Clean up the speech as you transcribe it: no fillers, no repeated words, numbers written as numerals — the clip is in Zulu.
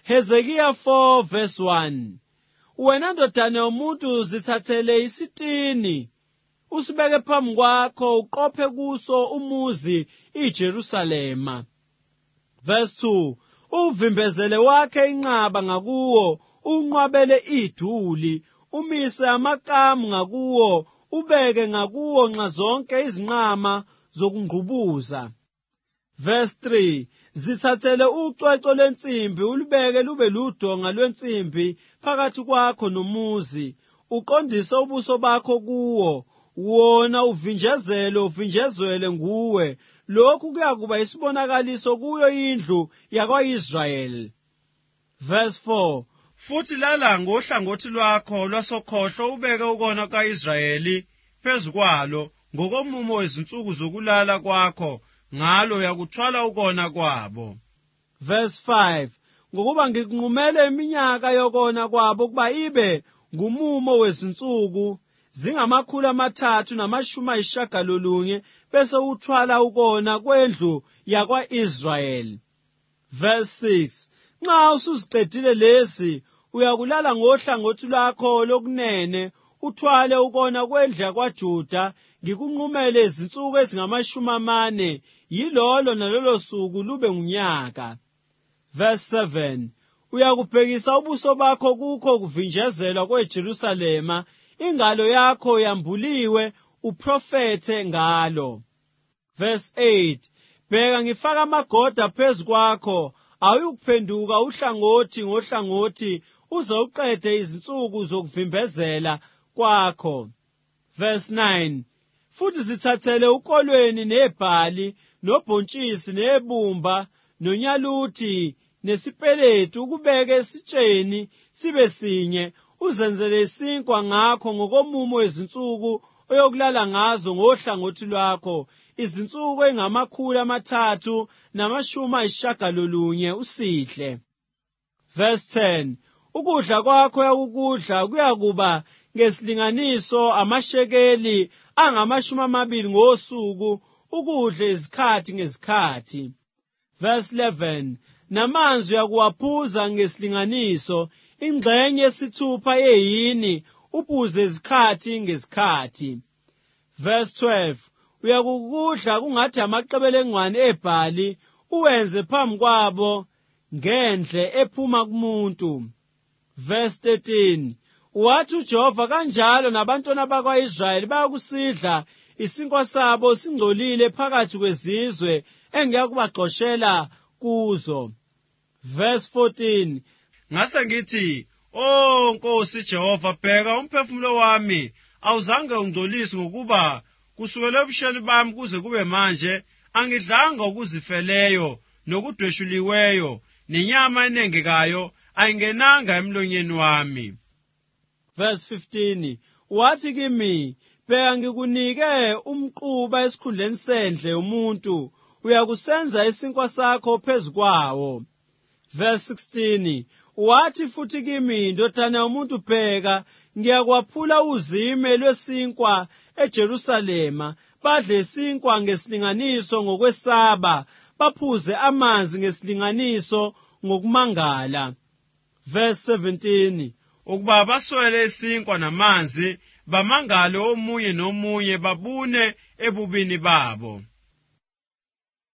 Hezekiah 4 verse 1. Wena ndodana yomuntu zithathele isitini usibeke phambi kwakho uqophe kuso umuzi iJerusalema. Verse 2. Uvimbezele wakhe inqaba ngakuwo unqwabele iduli umise amakamu ngakuwo ubeke ngakuwo nxa zonke izinqama zokungqubuza. Verse 3. Zithathele ucwecwe lwensimbi ulibeke lube ludonga lwensimbi phakathi kwakho nomuzi uqondise ubuso bakho kuwo wona uvinjezelwe nguwe. Lokhu kuyakuba isibonakaliso kuyo indlu yakwa-Israyeli. Verse 4. Futhi lala ngohlangothi lwakho lwasokhohlo ubeke ukona ka-Israyeli phezu kwalo ngokomumo wezinsuku zokulala kwakho ngalo yakuthwala ukona kwabo. Verse 5. Ngokuba ngikunqumele iminyaka yokona kwabo kuba ibe ngumumo wezinsuku 390 bese uthwala ukona kwendlu yakwa-Israyeli. Verse 6. Nxa usuziqedile lezi uyakulala ngohlangothi lwakho lokunene uthwale ukona kwendlu yakwaJuda ngikunqumele izinsuku 40 yilolo nalolo suku lube ngunyaka. Verse 7. Uyakubhekisa ubuso bakho kukho kuvinjezelwa kweJerusalema ingalo yakho yambuliwe uprofethe ngalo. Verse 8. Bheka ngifaka amagoda phezu kwakho awuyukuphenduka uhlangothi ngohlangothi uze uqede izinsuku zokuvimbezela kwakho. Verse 9. Futhi zithathele ukolweni nebhali nobhontshisi nebumba nonyaluthi nesipeletu ukubeke esitsheni sibe sinye uzenzele isinkwa ngakho ngokomumo wezinsuku oyokulala ngazo ngohlangothi lwakho izinsuku 390 usidle. Verse 10. Ukudla kwakho yakukudla kuyakuba ngesilinganiso amashekeli 20 ngosuku ukudle izikhathi ngezikhathi. Verse 11. Namanzi uyakuwaphuza ngesilinganiso ingxenye 6 yehini uphuze izikhathi ngezikhathi. Verse 12. Uyakukudla kungathi amaqebelengwane ebhali uwenze phambi kwabo ngendle ephuma kumuntu. Verse 13. Wathi uJehova kanjalo nabantwana bakwa-Israyeli bayakusidla isinkwa sabo singcolile phakathi kwezizwe engiyakubaxoshela kuzo. Verse 14. Ngase ngithi, "Oh Nkosi Jehova, bheka umphefumulo wami awuzange ungcolise ngokuba kusukela ebusheni bami kuze kube manje angidlanga ukuzifeleyo nokudweshuliweyo nenyama enengekayo ayingenanga emlonyeni wami." Verse 15. Wathi kimi, "Bheka ngikunike umquba esikhundleni sendle umuntu uyakusenza isinkwa sakho phezu kwawo." Verse 16. Wathi futhi kimi, "Ndodana yomuntu, bheka ngiyakwaphula uzime lwesinkwa eJerusalema badle isinkwa ngesilinganiso ngokwesaba baphuze amanzi ngesilinganiso ngokumangala." Verse 17. Ukuba baswele isinkwa namanzi bamangale omunye nomunye babune ebubini babo.